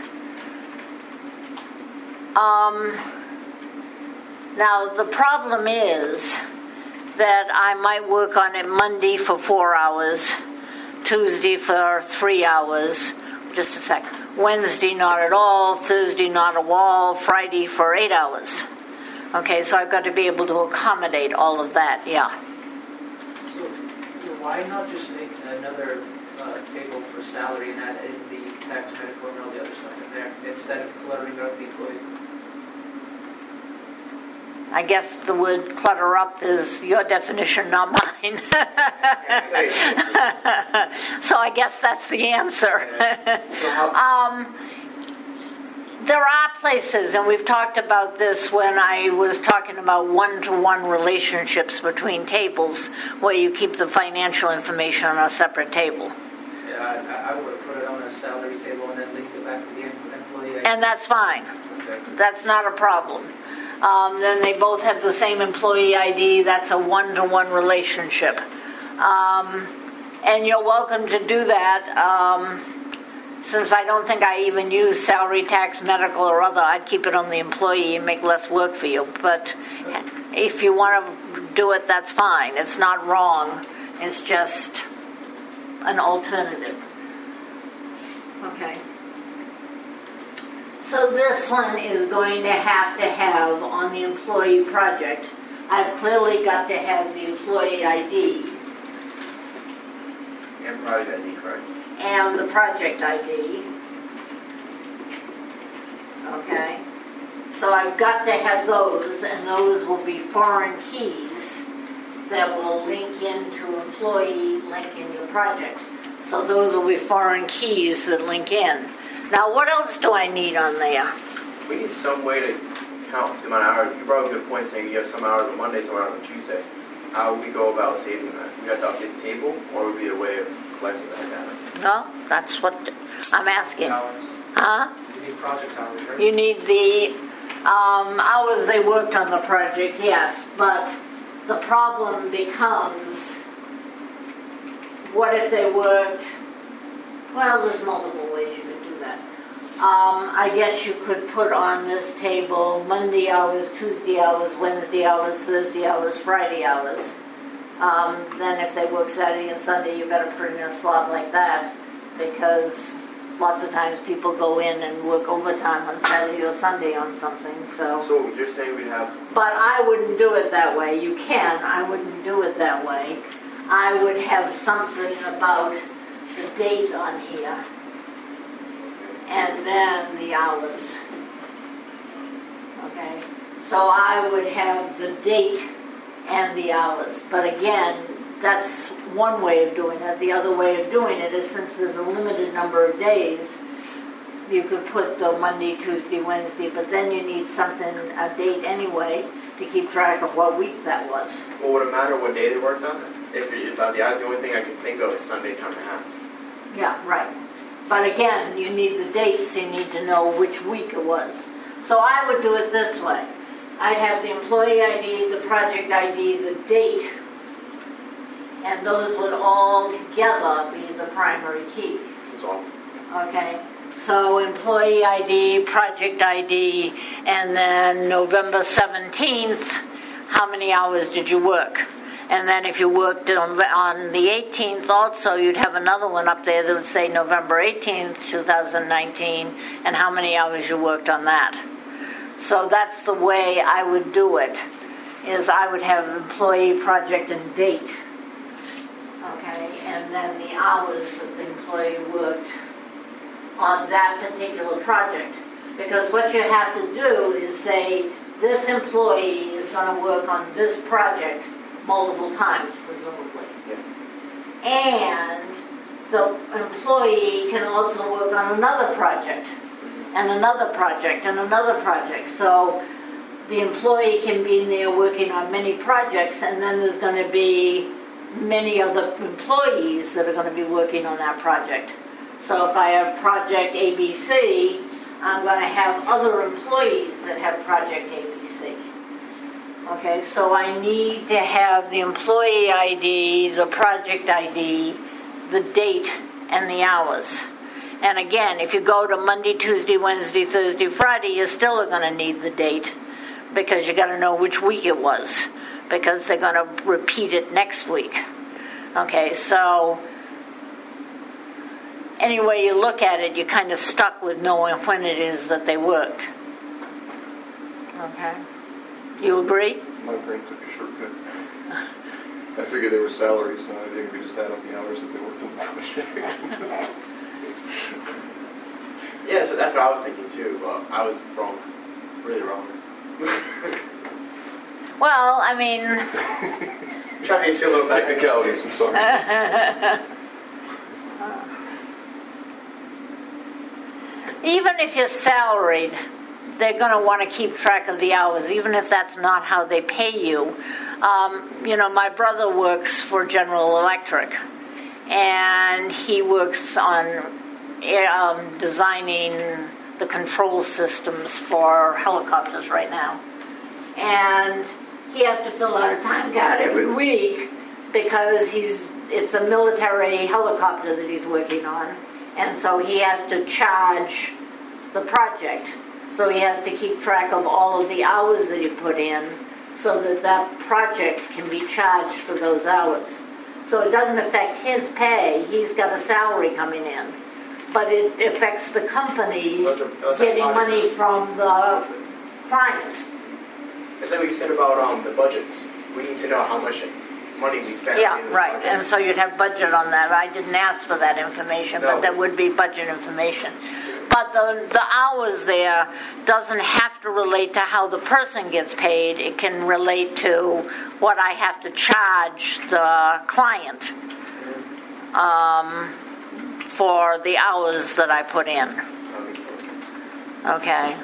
Now, the problem is that I might work on it Monday for 4 hours, Tuesday for 3 hours, just a sec, Wednesday not at all, Thursday not at all, Friday for 8 hours. Okay, so I've got to be able to accommodate all of that, yeah. So why not just make another table for salary and add in the tax, medical, and all the other stuff in there instead of cluttering up the employee? I guess the word clutter up is your definition, not mine. So I guess that's the answer. There are places, and we've talked about this when I was talking about one-to-one relationships between tables, where you keep the financial information on a separate table. Yeah, I would have put it on a salary table and then linked it back to the employee. And that's fine. Okay. That's not a problem. Then they both have the same employee ID. That's a one-to-one relationship. And you're welcome to do that. Since I don't think I even use salary, tax, medical, or other, I'd keep it on the employee and make less work for you. But if you want to do it, that's fine. It's not wrong. It's just an alternative. Okay. So this one is going to have on the employee project, I've clearly got to have the employee ID. And project ID, correct? And the project ID. Okay. So I've got to have those, and those will be foreign keys that will link into employee, link into project. So those will be foreign keys that link in. Now, what else do I need on there? We need some way to count the amount of hours. You brought up a good point saying you have some hours on Monday, some hours on Tuesday. How would we go about saving that? We have to update the table, or would it be a way of collecting that data? No, that's what I'm asking. Hours. Huh? You need project hours, right? You need the hours they worked on the project, yes, but the problem becomes, what if they worked, well, there's multiple ways you could do that. I guess you could put on this table Monday hours, Tuesday hours, Wednesday hours, Thursday hours, Friday hours. Then if they work Saturday and Sunday, you better put in a slot like that, because lots of times people go in and work overtime on Saturday or Sunday on something, So you're saying we'd have... But I wouldn't do it that way. You can. I wouldn't do it that way. I would have something about the date on here, and then the hours. Okay? So I would have the date and the hours. But again, that's one way of doing it. The other way of doing it is, since there's a limited number of days, you could put the Monday, Tuesday, Wednesday, but then you need something, a date anyway, to keep track of what week that was. Well, would it matter what day they worked on it? If about the hours, the only thing I can think of is Sunday time and a half. Yeah, right. But again, you need the dates, you need to know which week it was. So I would do it this way. I'd have the employee ID, the project ID, the date, and those would all together be the primary key. That's all. Okay? So employee ID, project ID, and then November 17th, how many hours did you work? And then if you worked on the 18th also, you'd have another one up there that would say November 18th, 2019, and how many hours you worked on that. So that's the way I would do it, is I would have employee, project, and date. Okay, and then the hours that the employee worked on that particular project. Because what you have to do is say, this employee is going to work on this project multiple times, presumably. Yeah. And the employee can also work on another project, and another project, and another project. So the employee can be in there working on many projects, and then there's going to be many other employees that are going to be working on that project. So if I have project ABC, I'm going to have other employees that have project ABC. Okay, so I need to have the employee ID, the project ID, the date, and the hours. And again, if you go to Monday, Tuesday, Wednesday, Thursday, Friday, you still are going to need the date, because you got to know which week it was, because they're going to repeat it next week. Okay, so any way you look at it, you're kind of stuck with knowing when it is that they worked. Okay, you agree? My brain took a shortcut. I figured they were salaries, and I think we just add up the hours that they worked on the project. Yeah, so that's what I was thinking too, but I was wrong. Really wrong. Well, I mean, I'm trying to make you feel a little better. Technicalities, I'm sorry. even if you're salaried, they're going to want to keep track of the hours, even if that's not how they pay you. My brother works for General Electric, and he works on designing the control systems for helicopters right now. And he has to fill out a time card every week because it's a military helicopter that he's working on. And so he has to charge the project. So he has to keep track of all of the hours that he put in so that that project can be charged for those hours. So it doesn't affect his pay. He's got a salary coming in. But it affects the company getting money from the client. It's like what you said about the budgets. We need to know how much money we spend. Yeah, in this right. project. And so you'd have budget on that. I didn't ask for that information, No. but that would be budget information. But the hours there doesn't have to relate to how the person gets paid. It can relate to what I have to charge the client for the hours that I put in. Okay.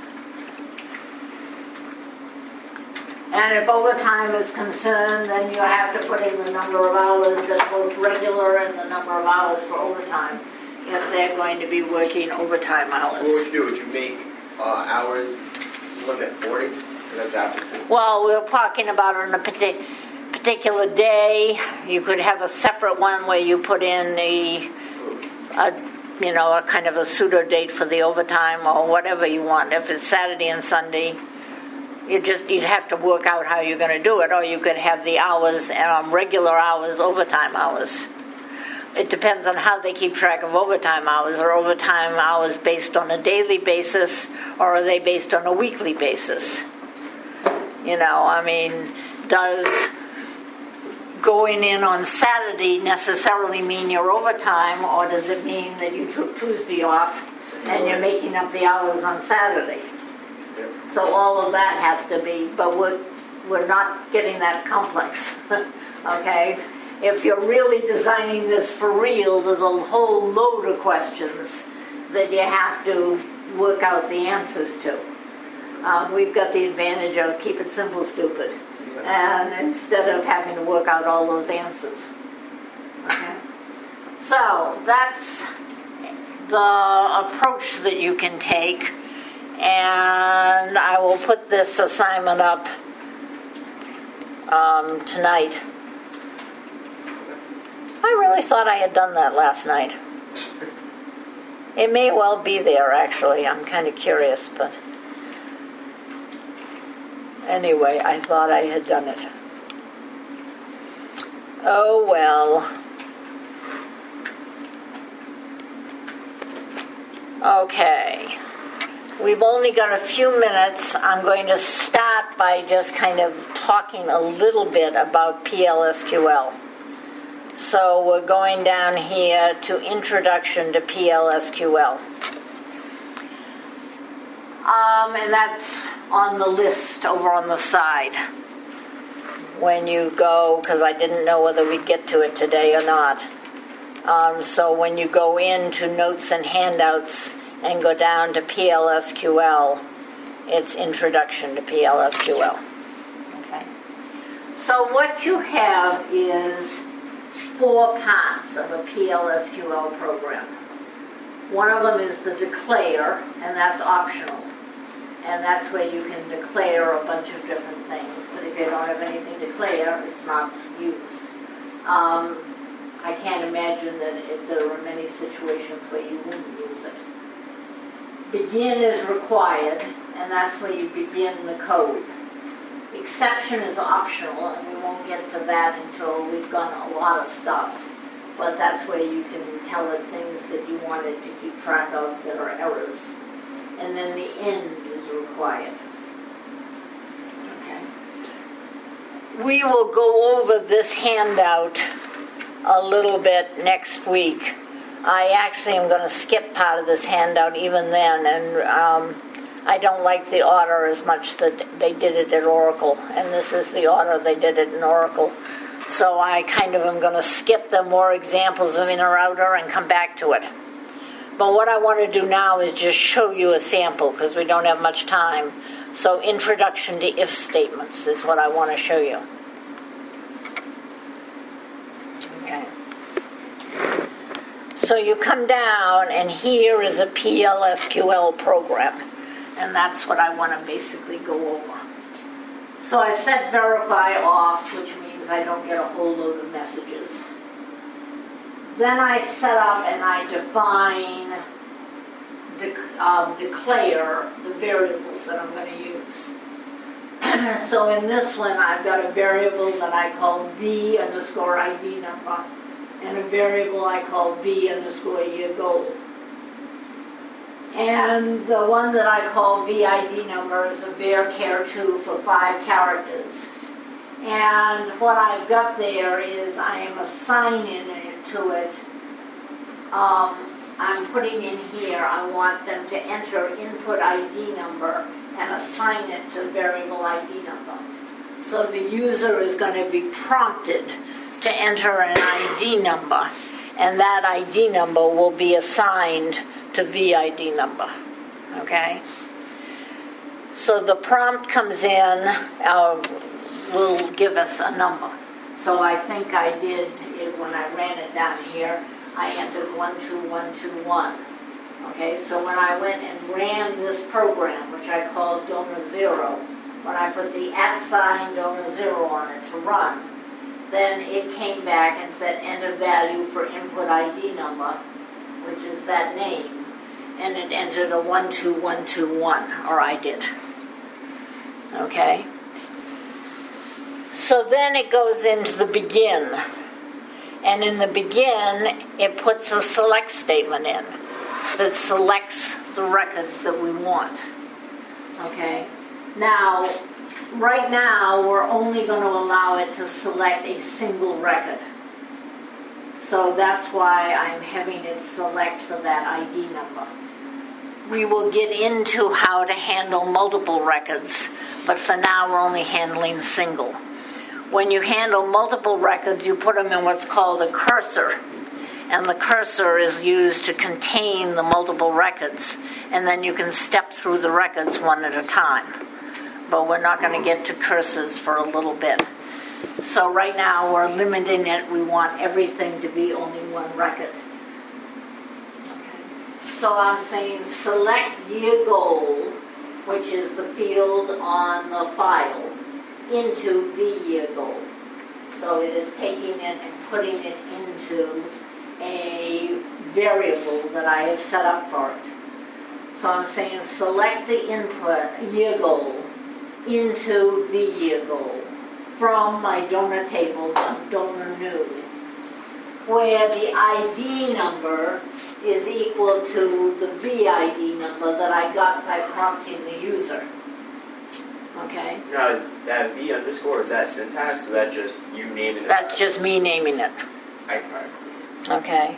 And if overtime is concerned, then you have to put in the number of hours that's both regular and the number of hours for overtime if they're going to be working overtime What hours. would you do? Would you make hours limit 40? Or that's after 40? Well, we're talking about on a particular day. You could have a separate one where you put in a kind of a pseudo date for the overtime or whatever you want. If it's Saturday and Sunday, you'd have to work out how you're going to do it, or you could have the hours, regular hours, overtime hours. It depends on how they keep track of overtime hours. Are overtime hours based on a daily basis, or are they based on a weekly basis? Does going in on Saturday necessarily mean you're overtime, or does it mean that you took Tuesday off and you're making up the hours on Saturday? So all of that has to be, but we're not getting that complex, okay? If you're really designing this for real, there's a whole load of questions that you have to work out the answers to. We've got the advantage of keep it simple, stupid, and instead of having to work out all those answers. Okay? So that's the approach that you can take. And I will put this assignment up tonight. I really thought I had done that last night. It may well be there, actually. I'm kind of curious, but anyway, I thought I had done it. Oh, well. Okay. We've only got a few minutes. I'm going to start by just kind of talking a little bit about PLSQL. So we're going down here to Introduction to PLSQL. And that's on the list over on the side. when you go, because I didn't know whether we'd get to it today or not. So when you go into notes and handouts and go down to PLSQL, it's Introduction to PLSQL. Okay. So what you have is 4 parts of a PLSQL program. One of them is the declare, and that's optional. And that's where you can declare a bunch of different things. But if you don't have anything to declare, it's not used. I can't imagine that there are many situations where you wouldn't use it. Begin is required, and that's where you begin the code. Exception is optional, and we won't get to that until we've done a lot of stuff. But that's where you can tell it things that you wanted to keep track of that are errors. And then the end is required. Okay. We will go over this handout a little bit next week. I actually am going to skip part of this handout even then, and I don't like the order as much that they did it at Oracle, and this is the order they did it in Oracle. So I kind of am going to skip the more examples of inner outer and come back to it. But what I want to do now is just show you a sample because we don't have much time. So introduction to if statements is what I want to show you. Okay. So you come down and here is a PLSQL program. And that's what I want to basically go over. So I set verify off, which means I don't get a whole load of messages. Then I set up and I define, declare the variables that I'm going to use. So in this one, I've got a variable that I call v_ID number, and a variable I call v_year goal. And the one that I call VID number is a varchar2 for 5 characters. And what I've got there is I am assigning it to it. I'm putting in here, I want them to enter input ID number and assign it to variable ID number. So the user is going to be prompted to enter an ID number, and that ID number will be assigned to VID number. Okay? So the prompt comes in, will give us a number. So I think I did it when I ran it down here. I entered 12121. Okay, so when I went and ran this program, which I called donor0, when I put the @ donor0 on it to run, then it came back and said enter value for input ID number, which is that name, and it entered a 12121, or I did. Okay? So then it goes into the begin. And in the begin, it puts a select statement in that selects the records that we want. Okay? Now, right now, we're only going to allow it to select a single record. So that's why I'm having it select for that ID number. We will get into how to handle multiple records, but for now we're only handling single. When you handle multiple records, you put them in what's called a cursor. And the cursor is used to contain the multiple records. And then you can step through the records one at a time. But we're not going to get to cursors for a little bit. So right now we're limiting it. We want everything to be only one record. Okay. So I'm saying select year goal, which is the field on the file, into the year goal. So it is taking it and putting it into a variable that I have set up for it. So I'm saying select the input year goal into the year goal from my donor table of donor new, where the ID number is equal to the VID number that I got by prompting the user. Okay? Now, is that V underscore, is that syntax, or is that just you naming it? That's just me naming it. Okay?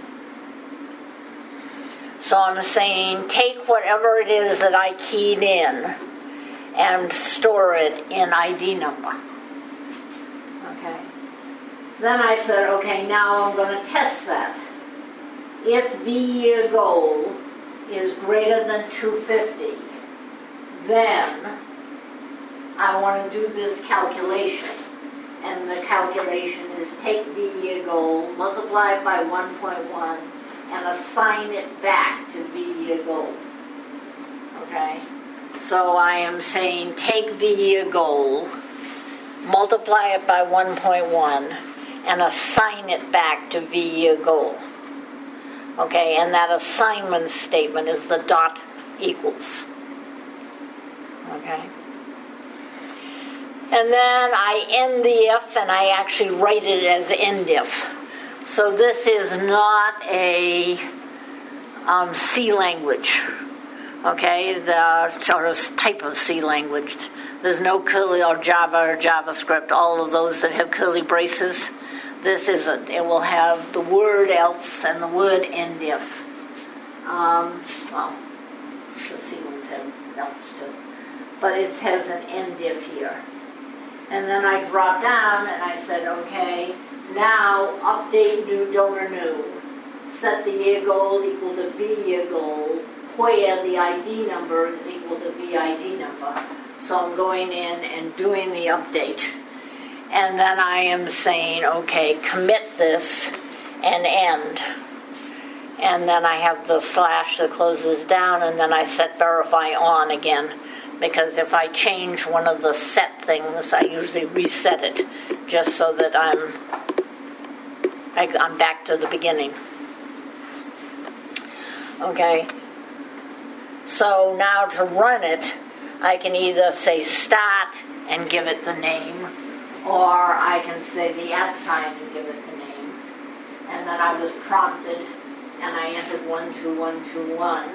So I'm saying take whatever it is that I keyed in and store it in ID number. Okay. Then I said, okay, now I'm going to test that. If the year goal is greater than 250, then I want to do this calculation. And the calculation is take the year goal, multiply it by 1.1, and assign it back to the year goal. Okay? So I am saying take the year goal, multiply it by 1.1, and assign it back to the year goal. Okay, and that assignment statement is the dot equals. Okay. And then I end the if, and I actually write it as end if. So this is not a C language. Okay, the sort of type of C language. There's no curly or Java or JavaScript, all of those that have curly braces. This isn't. It will have the word else and the word end if. Well, the C ones have else too. But it has an end if here. And then I dropped down and I said, okay, now update new donor new. Set the year goal equal to V year goal, where the ID number is equal to VID number. So I'm going in and doing the update. And then I am saying, okay, commit this and end. And then I have the slash that closes down, and then I set verify on again. Because if I change one of the set things, I usually reset it just so that I'm back to the beginning. Okay. So now to run it, I can either say start and give it the name, or I can say the @ sign and give it the name. And then I was prompted, and I entered 12121,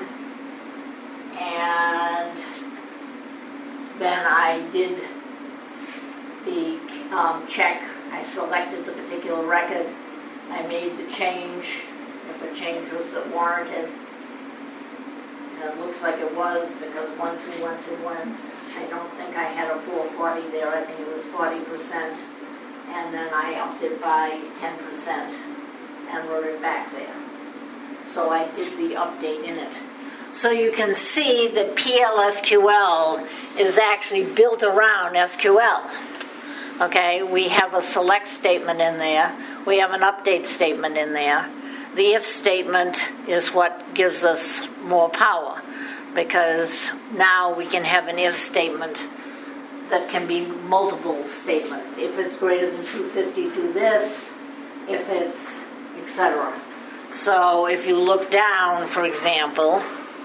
and then I did the check. I selected the particular record. I made the change, if a change was warranted. And it looks like it was, because 12121, I don't think I had a 440 there. I think it was 40%. And then I upped it by 10% and wrote it back there. So I did the update in it. So you can see that PLSQL is actually built around SQL. Okay, we have a select statement in there. We have an update statement in there. The if statement is what gives us more power, because now we can have an if statement that can be multiple statements. If it's greater than 250, do this. If it's, etc. So if you look down, for example,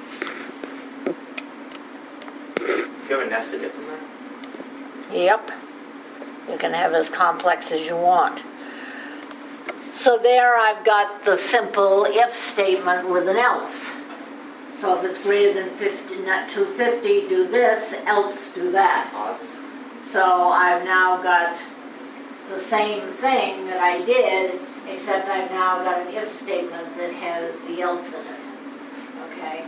You have a nested if in there? yep, you can have as complex as you want. So there I've got the simple if statement with an else. So if it's greater than 50, not 250, do this, else do that. Odds. So I've now got the same thing that I did, except I've now got an if statement that has the else in it. Okay?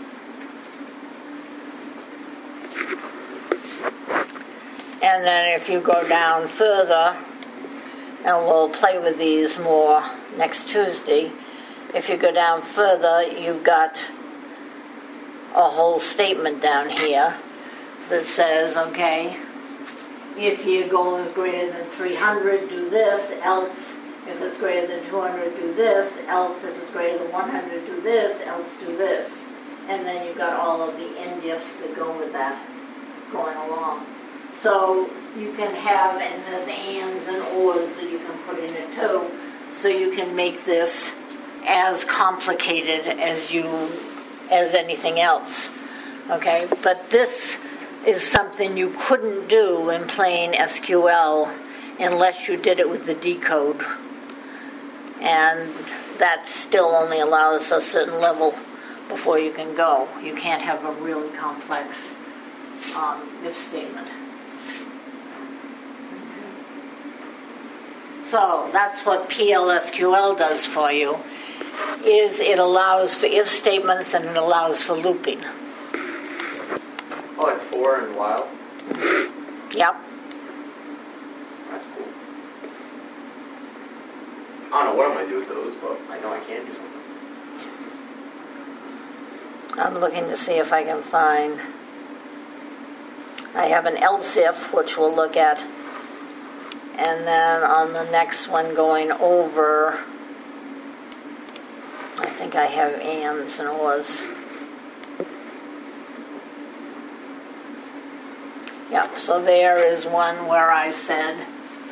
And then if you go down further, and we'll play with these more next Tuesday, if you go down further, you've got a whole statement down here that says, okay, if your goal is greater than 300, do this, else if it's greater than 200, do this, else if it's greater than 100, do this, else do this. And then you've got all of the end ifs that go with that going along. So you can have, and there's ands and ors that you can put in it too, so you can make this as complicated as anything else. Okay, but this is something you couldn't do in plain SQL unless you did it with the decode. And that still only allows a certain level before you can go. You can't have a really complex if statement. So that's what PLSQL does for you, is it allows for if statements and it allows for looping. Oh, like for and while? Yep. That's cool. what I'm gonna do with those, but I know I can do something. I'm looking to see if I can find. I have an LSIF, which we'll look at. And then on the next one going over, I think I have ands and ors. Yep, so there is one where I said,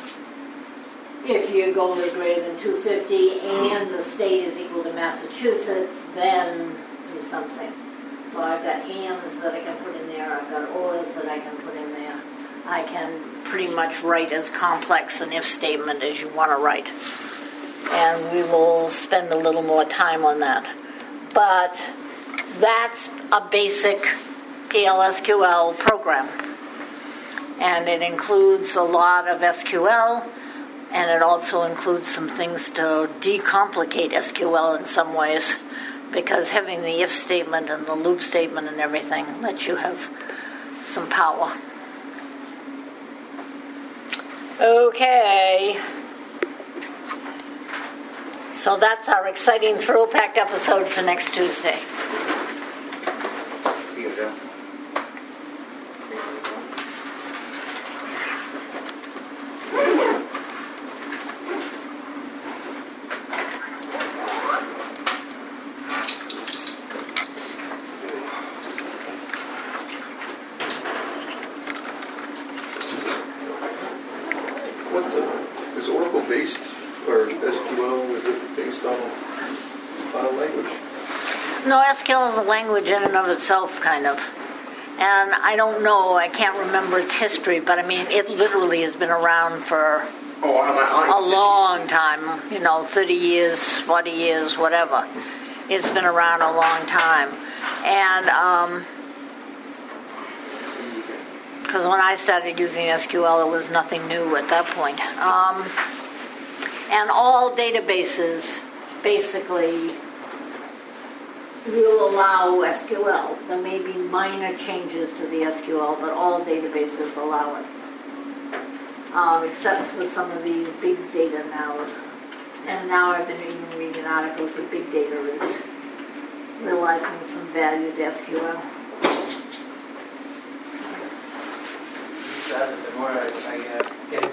if your goal is greater than 250 and the state is equal to Massachusetts, then do something. So I've got ands that I can put in there, I've got ors that I can put in there. I can pretty much write as complex an if statement as you want to write. And we will spend a little more time on that. But that's a basic PLSQL program. And it includes a lot of SQL, and it also includes some things to decomplicate SQL in some ways, because having the if statement and the loop statement and everything lets you have some power. Okay. So that's our exciting thrill-packed episode for next Tuesday. You go, Joe. Is Oracle based, or SQL, is it based on file language? No, SQL is a language in and of itself, kind of. And I don't know, I can't remember its history, but I mean, it literally has been around for Oh, on my a long time, 30 years, 40 years, whatever. It's been around a long time. And, because when I started using SQL, it was nothing new at that point. And all databases basically will allow SQL. There may be minor changes to the SQL, but all databases allow it. Except for some of these big data now. And now I've been even reading articles that big data is realizing some value to SQL. The more I get